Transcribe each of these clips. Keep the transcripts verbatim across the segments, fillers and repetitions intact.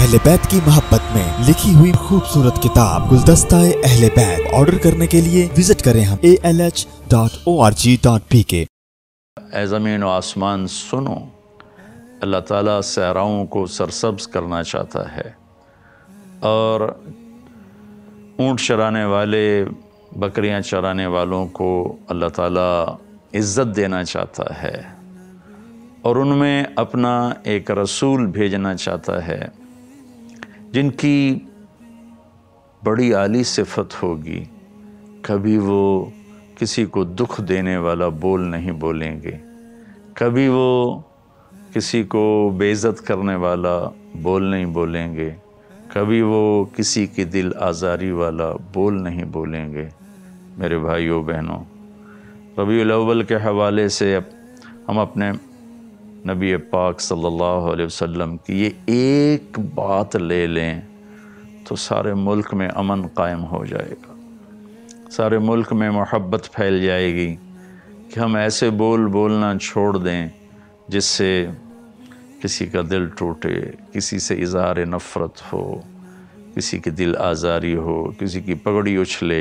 अहले बैत की मोहब्बत में लिखी हुई खूबसूरत किताब गुलदस्ता-ए अहले बैत ऑर्डर करने के लिए विजिट करें हम A L H dot O R G dot P K. ऐ ज़मीन व आसमान सुनो, अल्लाह ताला सहराओं को सरसब्ज करना चाहता है और ऊँट चराने वाले, बकरियां चराने वालों को अल्लाह ताला इज़्ज़त देना चाहता है और उनमें अपना एक रसूल भेजना चाहता है जिनकी बड़ी आली सिफत होगी। कभी वो किसी को दुख देने वाला बोल नहीं बोलेंगे, कभी वो किसी को बेइज्जत करने वाला बोल नहीं बोलेंगे, कभी वो किसी की दिल आज़ारी वाला बोल नहीं बोलेंगे। मेरे भाइयों बहनों, रबीउल अव्वल के हवाले से अब हम अपने नबी पाक सल्लल्लाहु अलैहि वसल्लम की ये एक बात ले लें तो सारे मुल्क में अमन कायम हो जाएगा, सारे मुल्क में मोहब्बत फैल जाएगी कि हम ऐसे बोल बोलना छोड़ दें जिससे किसी का दिल टूटे, किसी से इज़हार नफ़रत हो, किसी की दिल आज़ारी हो, किसी की पगड़ी उछले।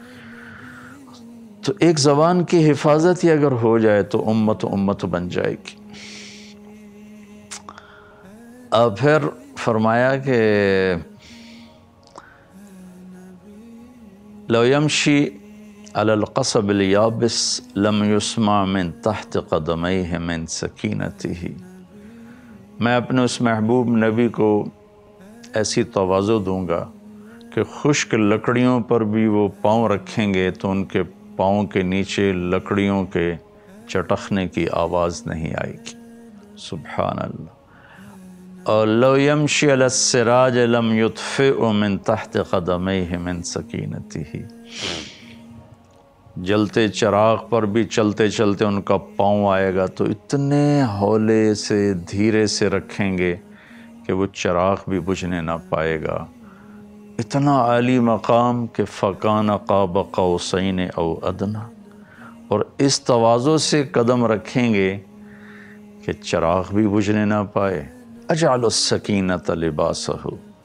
तो एक ज़बान की हिफाजत ही अगर हो जाए तो उम्मत उम्मत बन जाएगी। अब फिर फरमाया कि लो यमशी अलल क़स्बिल याबिस लम युस्मा मिन तहत क़दमैहि मिन सकीनतिही। मैं अपने उस महबूब नबी को ऐसी तवाज़ो दूँगा कि खुश्क लकड़ियों पर भी वो पाँव रखेंगे तो उनके पाँव के नीचे लकड़ियों के चटखने की आवाज़ नहीं आएगी। सुब्हान अल्लाह। और लो यमशी अला सिराज लम युत्फ़िउ मिन तहत क़दमैहि मिन सकीनतिही। जलते चिराग पर भी चलते चलते उनका पाँव आएगा तो इतने हौले से धीरे से रखेंगे कि वो चिराग भी बुझने ना पाएगा। इतना आली मकाम कि फ़कान क़ाब क़ौसैन औ अदना। और इस तवाज़ो से कदम रखेंगे कि चिराग भी बुझने ना पाए। अजअलुस सकीनत लिबासहु,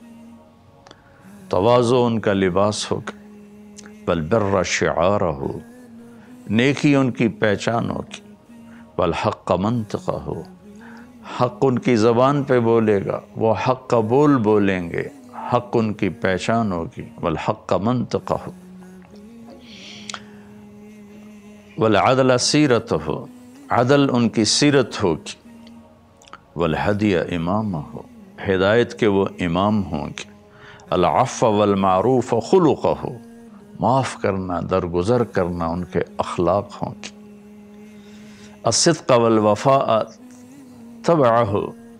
तवाज़ो उनका लिबास होगा। वल बिर्र शिआरहु, नेकी उनकी पहचान होगी। वल हक़्क़ मंतक़हु, हक़ उनकी ज़बान पे बोलेगा, वो हक़ का बोल बोलेंगे, हक़ उनकी पहचान होगी। वल हक़्क़ मंतक़हु वल अदल सीरतहु, अदल उनकी सीरत होगी। वल हदिय इमामहु, हिदायत के वो इमाम होंगे। अल अफ़्व वल मारूफ़ खुलुक़हु, माफ़ करना, दरगुज़र करना उनके अखलाक होंगे। अस्सिद्क़ वल वफ़ा तबअहु,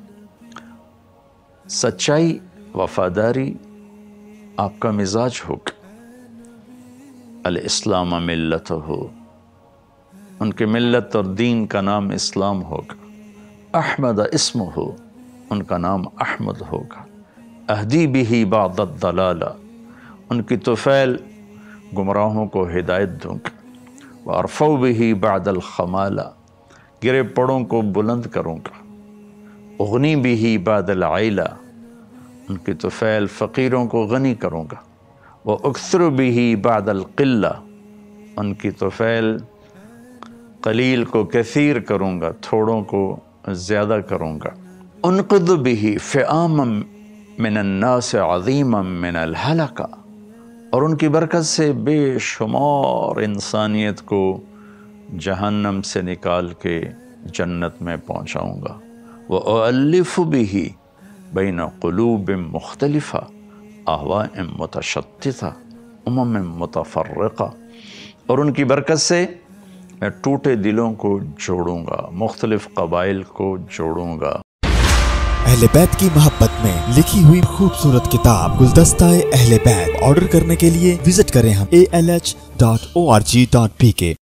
सच्चाई वफ़ादारी आपका मिजाज होगा। अल इस्लाम मिल्लतहु, उनके मिल्लत और दीन का नाम इस्लाम होगा। अहमद इस्मुहु, उनका नाम अहमद होगा। अहदी बिही बादत दलाला, उनकी तुफ़ैल गुमराहों को हिदायत दूँगा। व अरफ़उ बिही बादल खमाला, गिरे पड़ों को बुलंद करूँगा। उगनी बिही बादल आइला, उनकी तुफ़ैल फ़कीरों को गनी करूँगा। व उक्सर बिही बादल क़िल्ला, उनकी तुफ़ैल कलील को कसीर करूँगा, थोड़ों को ज़्यादा करूँगा। उनक़िद बिही फ़िआमम मिनन्नास अज़ीमम मिनल हलका, और उनकी बरकत से बेशुमार इंसानियत को जहन्नम से निकाल के जन्नत में पहुँचाऊँगा। व उअल्लिफ़ु बिही बैन क़ुलूबिन मुख्तलिफ़ा अहवाइन मुतशत्तिता उमम मुतफ़र्रिक़ा, और उनकी बरकत से मैं टूटे दिलों को जोड़ूंगा, मुख्तलिफ कबाइल को जोड़ूंगा। अहले बैत की मोहब्बत में लिखी हुई खूबसूरत किताब गुलदस्ता-ए अहले बैत ऑर्डर करने के लिए विजिट करें हम A L H dot O R G dot P के।